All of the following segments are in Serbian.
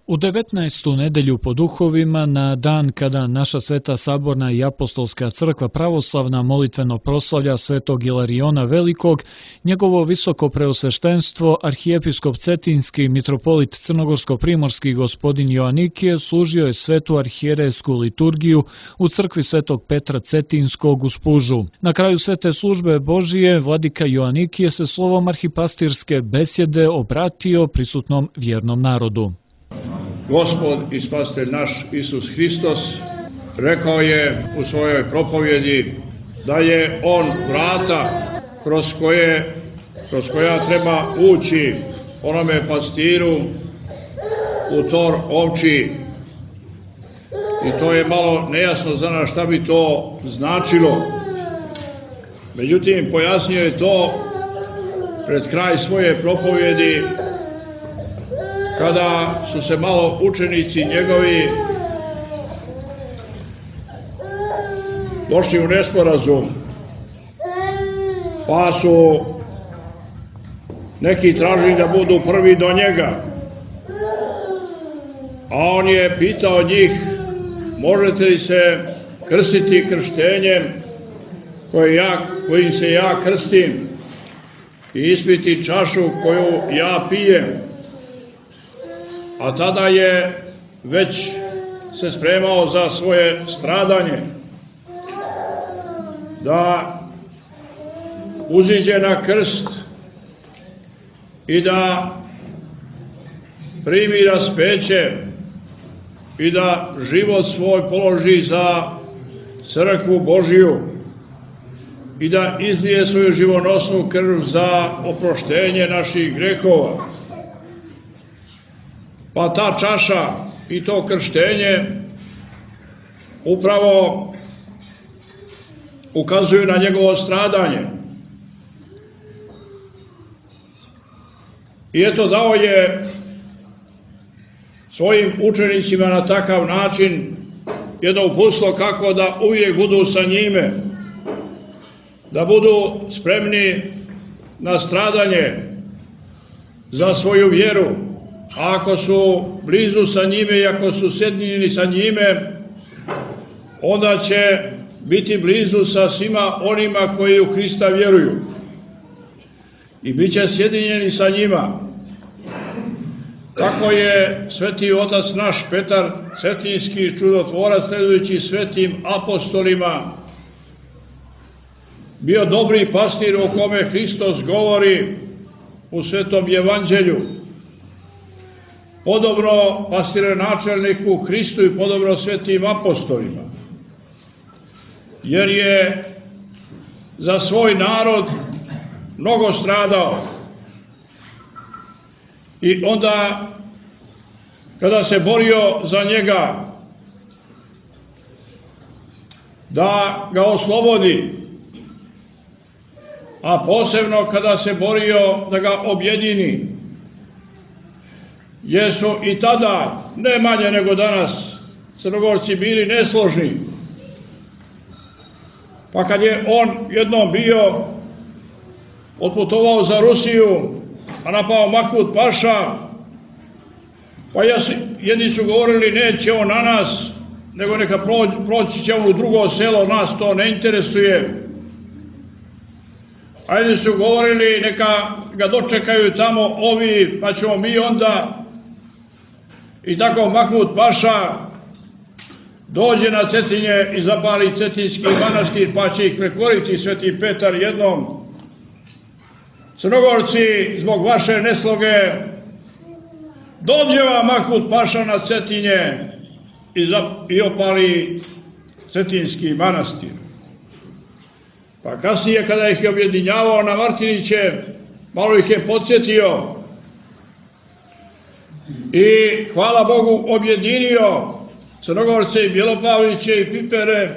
U 19. nedelju po duhovima, na dan kada naša Sveta Saborna i Apostolska crkva pravoslavna molitveno proslavlja svetog Ilariona Velikog, njegovo visoko preosveštenstvo, arhijepiskop Cetinski, mitropolit Crnogorsko-primorski gospodin Joanikije služio je svetu arhijerejsku liturgiju u crkvi svetog Petra Cetinskog u Spužu. Na kraju svete službe Božije, vladika Joanikije se slovom arhipastirske besjede obratio prisutnom vjernom narodu. Gospod i spasitelj naš Isus Hristos rekao je u svojoj propovjedi da je On vrata kroz koja treba ući onome pastiru u tor ovči. I to je malo nejasno za nas šta bi to značilo. Međutim, pojasnio je to pred kraj svoje propovjedi, kada su se malo učenici njegovi došli u nesporazum, pa su neki tražili da budu prvi do njega, a on je pitao njih: možete li se krstiti krštenjem kojim se ja krstim i ispiti čašu koju ja pijem? A tada je već se spremao za svoje stradanje, da uziđe na krst i da primi raspeće i da život svoj položi za crkvu Božiju i da izlije svoju živonosnu krv za oproštenje naših grehova. Pa ta čaša i to krštenje upravo ukazuju na njegovo stradanje. I eto, dao je svojim učenicima na takav način jedno uputstvo kako da uvijek budu sa njime, da budu spremni na stradanje za svoju vjeru. A ako su blizu sa njime i ako su sjedinjeni sa njime, onda će biti blizu sa svima onima koji u Hrista vjeruju. I bit će sjedinjeni sa njima. Tako je sveti otac naš Petar Cetinski, čudotvorac, sledujući svetim apostolima, bio dobri pastir o kome Hristos govori u svetom evanđelju. Podobno pastironačelniku Hristu i podobno svetim apostolima. Jer je za svoj narod mnogo stradao. I onda, kada se borio za njega, da ga oslobodi, a posebno kada se borio da ga objedini, jer su i tada, ne manje nego danas, Crnogorci bili nesložni. Pa kad je on jednom bio otputovao za Rusiju, a napao Mahmud Paša, pa jedni su govorili neće on na nas, nego neka proći će u drugo selo, nas to ne interesuje. A jedni su govorili neka ga dočekaju tamo ovi, pa ćemo mi onda. I tako Mahmud Paša dođe na Cetinje i zapali Cetinski manastir, pa će ih prekoriti sveti Petar jednom. Crnogorci, zbog vaše nesloge, dođe vam Mahmud Paša na Cetinje i opali Cetinski manastir. Pa kasnije, kada ih je objedinjavao na Martiniće, malo ih je podsjetio i, hvala Bogu, objedinio Crnogorce i Bjelopavliće i Pipere,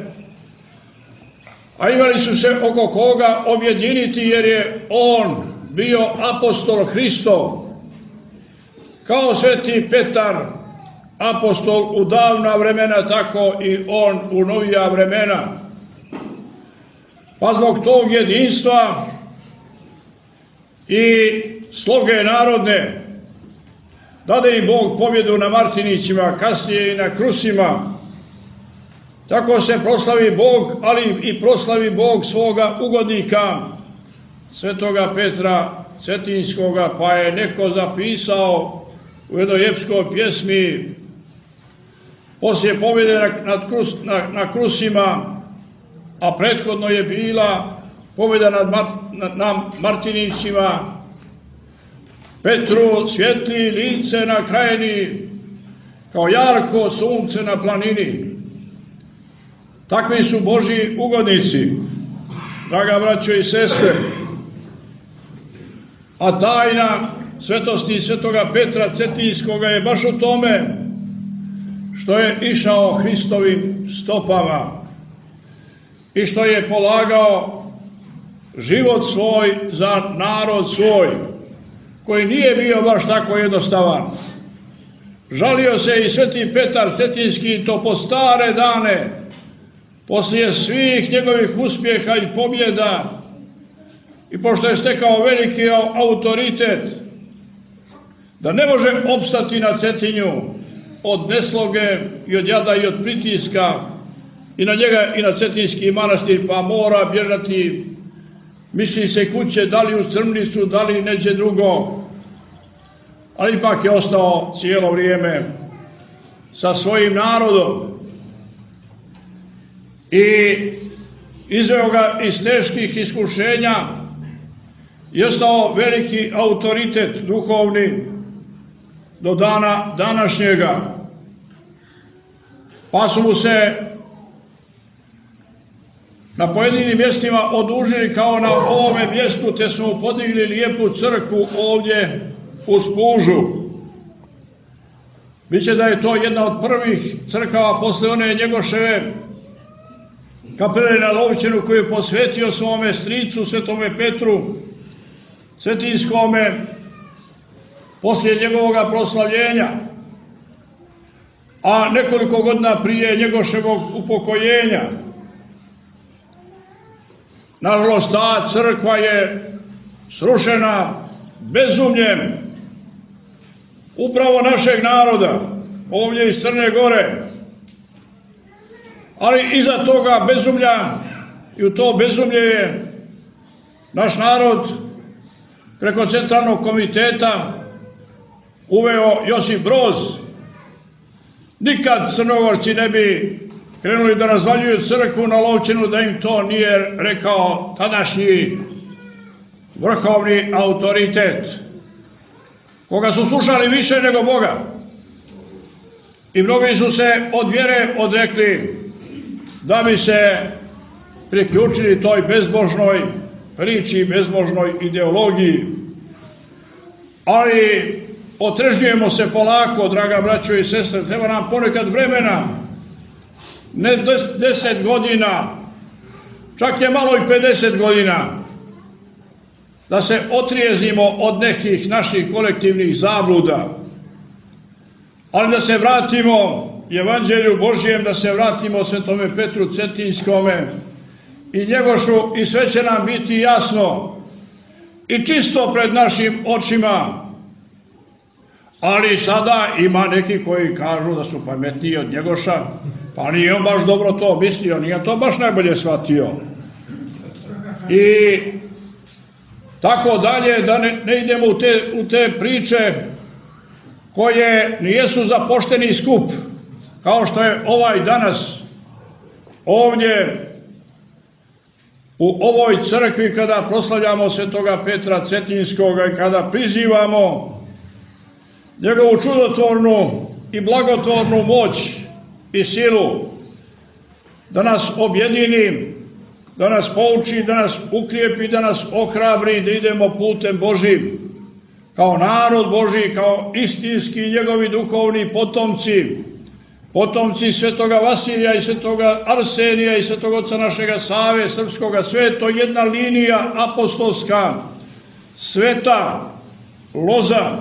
a imali su se oko koga objediniti, jer je on bio apostol Hristov, kao sveti Petar, apostol u davna vremena, tako i on u novija vremena. Pa zbog tog jedinstva i sloge narodne, dade im Bog pobjedu na Martinićima, kasnije i na Krusima. Tako se proslavi Bog, ali i proslavi Bog svoga ugodnika, svetoga Petra Cetinskoga, pa je neko zapisao u jednoj epskoj pjesmi poslije pobjede na Krusima, a prethodno je bila pobjeda nad Martinićima, Petru svjetli lice na krajini, kao jarko sunce na planini. Takvi su Božji ugodnici, draga braćo i sestre. A tajna svetosti svetoga Petra Cetinskoga je baš u tome što je išao Hristovim stopama i što je polagao život svoj za narod svoj, koji nije bio baš tako jednostavan. Žalio se i sveti Petar Cetinski to po stare dane, poslije svih njegovih uspjeha i pobjeda, i pošto je stekao veliki autoritet, da ne može opstati na Cetinju od nesloge i od jada i od pritiska i na njega i na Cetinski manastir, pa mora bježati, misli se kuće, da li u Crmnicu, da li neđe drugo, ali ipak je ostao cijelo vrijeme sa svojim narodom i izveo ga iz teških iskušenja i ostao veliki autoritet duhovni do dana današnjega. Pa su mu se na pojedinim mjestima odužili kao na ovome mjestu, te su mu podigli lijepu crkvu ovdje u Spužu. Biće da je to jedna od prvih crkava posle one Njegoševe kapele na Lovćenu, koju je posvetio svome stricu, svetome Petru Cetinskome, poslije njegovoga proslavljenja, a nekoliko godina prije Njegoševog upokojenja. Nažalost, ta crkva je srušena bezumljem upravo našeg naroda, ovdje iz Crne Gore. Ali iza toga bezumlja i u to bezumlje je naš narod preko Centralnog komiteta uveo Josip Broz. Nikad Crnogorci ne bi krenuli da razvaljuju crkvu na Lovćenu da im to nije rekao tadašnji vrhovni autoritet, koga su slušali više nego Boga. I mnogi su se od vjere odrekli da bi se priključili toj bezbožnoj priči, bezbožnoj ideologiji. Ali otrežnjujemo se polako, draga braćo i sestre, treba nam ponekad vremena, ne 10 godina, čak je malo i 50 godina, da se otrijezimo od nekih naših kolektivnih zabluda, ali da se vratimo Evanđelju Božjem, da se vratimo svetome Petru Cetinskome i Njegošu, i sve će nam biti jasno i čisto pred našim očima. Ali sada ima neki koji kažu da su pametniji od Njegoša, pa nije on baš dobro to mislio, nije to baš najbolje shvatio. I tako dalje, da ne idemo u te priče koje nijesu za pošteni skup, kao što je ovaj danas ovdje u ovoj crkvi, kada proslavljamo svetoga Petra Cetinskoga i kada prizivamo njegovu čudotvornu i blagotvornu moć i silu da nas objedini, da nas pouči, da nas ukrijepi, da nas ohrabri, da idemo putem Božim, kao narod Božji, kao istinski njegovi duhovni potomci, potomci svetoga Vasilija i svetoga Arsenija i svetog oca našega Save Srpskoga. Sve je to jedna linija apostolska, sveta loza,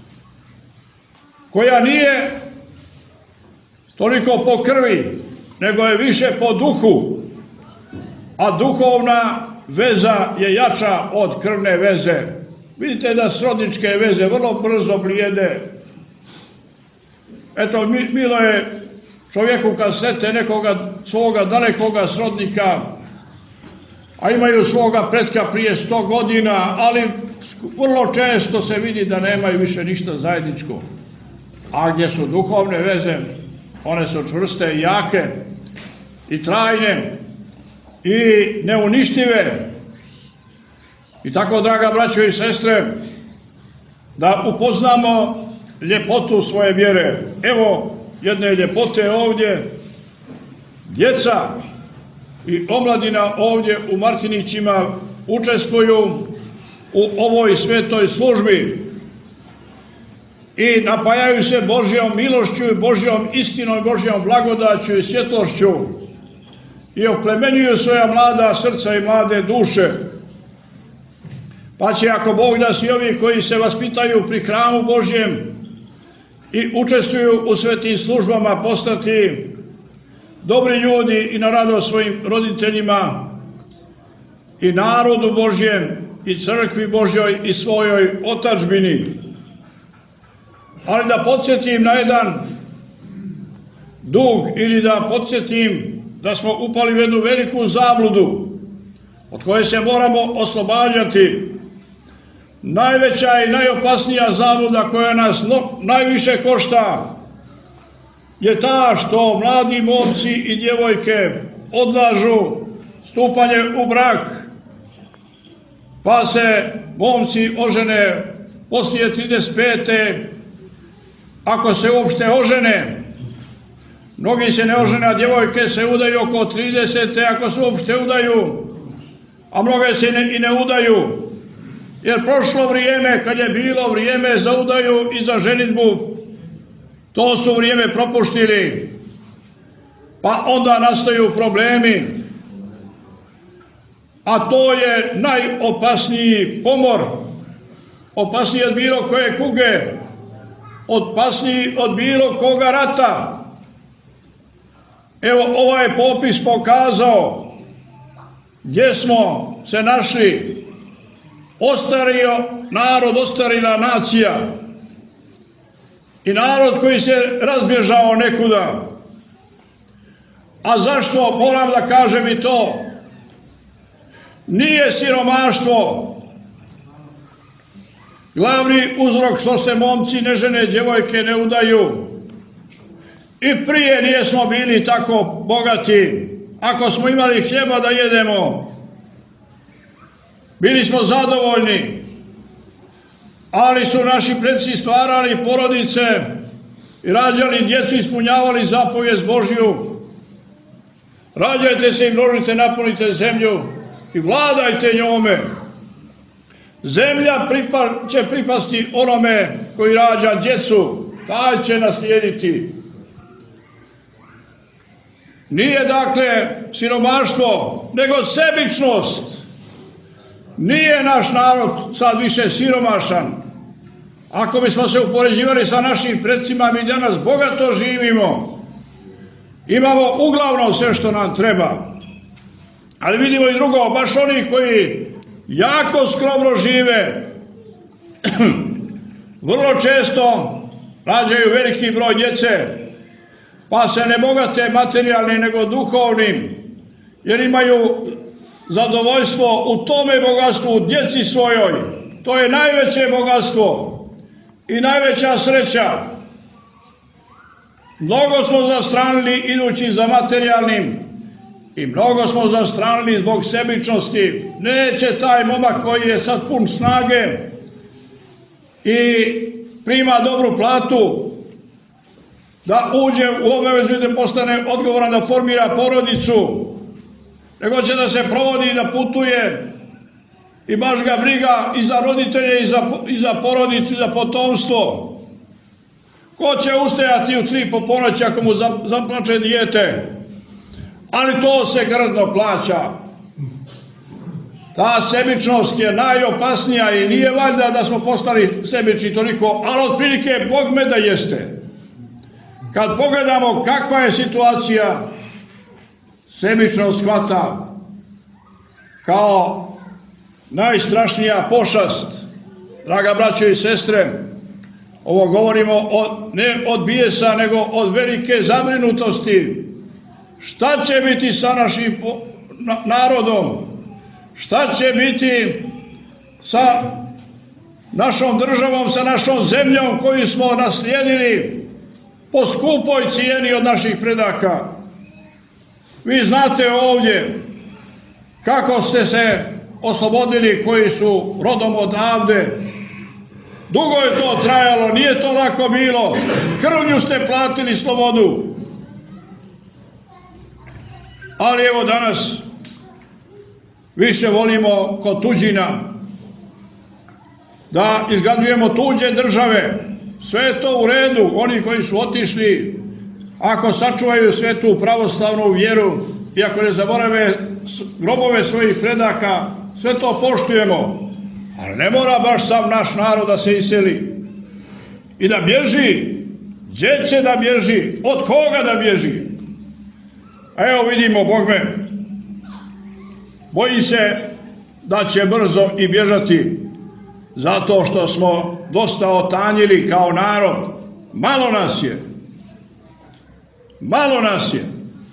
koja nije toliko po krvi, nego je više po duhu, a duhovna veza je jača od krvne veze. Vidite da srodničke veze vrlo brzo blijede Eto, milo je čovjeku kad sretne nekoga svoga dalekoga srodnika, a imaju svoga pretka prije 100 godina, ali vrlo često se vidi da nemaju više ništa zajedničko. A gdje su duhovne veze, one su čvrste i jake i trajne i neuništive. I tako, draga braćo i sestre, da upoznamo ljepotu svoje vjere. Evo jedne ljepote ovdje. Djeca i omladina ovdje u Martinićima učestvuju u ovoj svetoj službi i napajaju se Božjom milošću i Božjom istinom, Božjom blagodaću i svjetlošću i oplemenjuju svoja mlada srca i mlade duše. Pa će, ako Bog da, svi ovi koji se vaspitaju pri hramu Božjem i učestvuju u svetim službama postati dobri ljudi i na radost svojim roditeljima i narodu Božjem i crkvi Božjoj i svojoj otadžbini. Ali da podsjetim na jedan dug ili da podsjetim da smo upali u jednu veliku zabludu od koje se moramo oslobađati. Najveća i najopasnija zabluda koja nas najviše košta je ta što mladi momci i djevojke odlažu stupanje u brak, pa se momci ožene poslije 35. Ako se uopšte ožene. Mnogi se ne ožene, a djevojke se udaju oko 30. ako se uopšte udaju, a mnoge se i ne udaju. Jer prošlo vrijeme, kad je bilo vrijeme za udaju i za ženidbu, to su vrijeme propuštili. Pa onda nastaju problemi. A to je najopasniji pomor. Opasniji od bilo koje kuge. Opasniji od bilo koga rata. Evo, ovaj popis pokazao gdje smo se našli. Ostario narod, ostarila nacija i narod koji se razbježao nekuda. A zašto? Moram da kažem i to. Nije siromaštvo glavni uzrok što se momci ne žene, djevojke ne udaju. I prije nijesmo bili tako bogati. Ako smo imali hljeba da jedemo, bili smo zadovoljni, ali su naši predci stvarali porodice i rađali djecu, ispunjavali zapovijest Božju. Rađajte se i množite, napunite zemlju i vladajte njome. Zemlja će pripasti onome koji rađa djecu, taj će naslijediti. Nije dakle siromaštvo, nego sebičnost. Nije naš narod sad više siromašan. Ako bismo se upoređivali sa našim predsima, mi danas bogato živimo. Imamo uglavnom sve što nam treba. Ali vidimo i drugo, baš oni koji jako skromno žive, vrlo često rađaju veliki broj djece, pa se ne bogate materijalnim nego duhovnim, jer imaju zadovoljstvo u tome bogatstvu, u djeci svojoj. To je najveće bogatstvo i najveća sreća. Mnogo smo zastranili idući za materijalnim i mnogo smo zastranili zbog sebičnosti. Neće taj momak koji je sad pun snage i prima dobru platu da uđe u obavezu i da postane odgovoran da formira porodicu, nego će da se provodi i da putuje i baš ga briga i za roditelje i za porodicu i za potomstvo. Ko će ustajati u 3 po ponoći ako mu zaplače dijete? Ali to se grdno plaća. Ta sebičnost je najopasnija i nije valjda da smo postali sebični toliko, ali otprilike Bog me da jeste. Kad pogledamo kakva je situacija, sebičnost hvata kao najstrašnija pošast. Draga braćo i sestre, Ovo govorimo ne od bijesa, nego od velike zabrinutosti. Šta će biti sa našim narodom? Šta će biti sa našom državom, sa našom zemljom koju smo naslijedili po skupoj cijeni od naših predaka? Vi znate ovdje kako ste se oslobodili koji su rodom odavde. Dugo je to trajalo, nije to lako bilo. Krvlju ste platili slobodu. Ali evo danas više volimo kod tuđina da izgradujemo tuđe države. Sve je to u redu. Oni koji su otišli, ako sačuvaju svetu pravoslavnu vjeru i ako ne zaborave grobove svojih predaka, sve to poštujemo. Ali ne mora baš sam naš narod da se iseli i da bježi. Gdje će da bježi? Od koga da bježi? A evo vidimo, Bogme, boji se da će brzo i bježati, zato što smo dosta otanjili kao narod. Malo nas je. Malo nas je.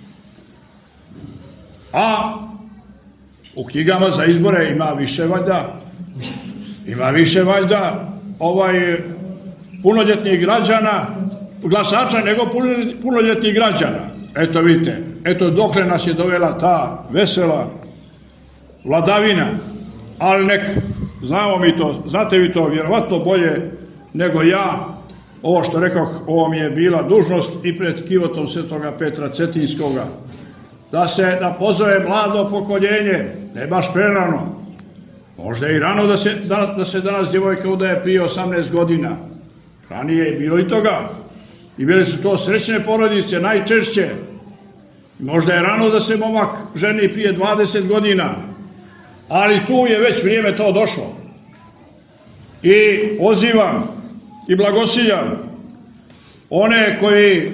A u knjigama za izbore ima više valjda. Ima više valjda punoljetnih građana, glasača, nego punoljetnih građana. Eto vidite, eto dokle nas je dovela ta vesela vladavina. Ali nek, znamo mi to, znate vi to vjerovatno bolje nego ja. Ovo što rekao, ovo mi je bila dužnost i pred kivotom Svetoga Petra Cetinskoga. Da pozove mlado pokoljenje, ne baš prerano. Možda je i rano da se danas djevojka udaje prije 18 godina. Ranije je bilo i toga. I bile su to srećne porodice, najčešće. Možda je rano da se momak ženi prije 20 godina. Ali tu je već vrijeme to došlo. I pozivam i blagosiljam one koji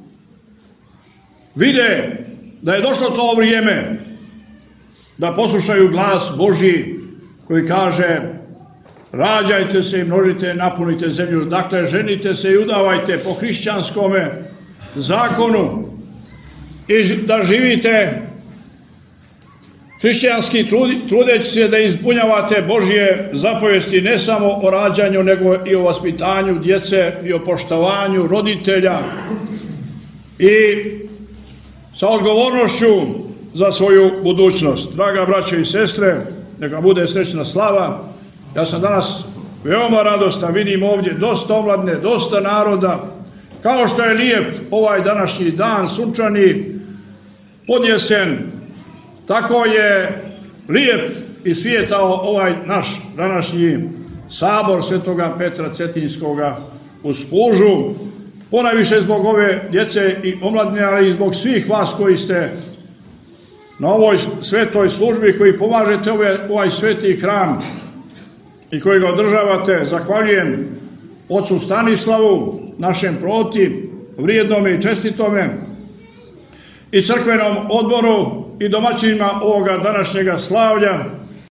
vide da je došlo to vrijeme da poslušaju glas Božji koji kaže: rađajte se i množite, napunite zemlju. Dakle, ženite se i udavajte po hrišćanskome zakonu i da živite hrišćanski, trudeći se da ispunjavate Božje zapovesti ne samo o rađanju, nego i o vaspitanju djece i o poštovanju roditelja i sa odgovornošću za svoju budućnost. Draga braćo i sestre, neka bude srećna slava. Ja sam danas veoma radostan, vidim ovdje dosta omladne, dosta naroda. Kao što je lijep ovaj današnji dan, sunčani, podjesen, tako je lijep i svijetao ovaj naš današnji sabor Svetoga Petra Cetinskoga u Spužu. Ponajviše zbog ove djece i omladine, ali i zbog svih vas koji ste na ovoj svetoj službi, koji pomažete ovaj sveti hram i koji ga održavate. Zahvaljujem ocu Stanislavu, našem proti, vrijednome i čestitome, i crkvenom odboru i domaćinima ovoga današnjega slavlja.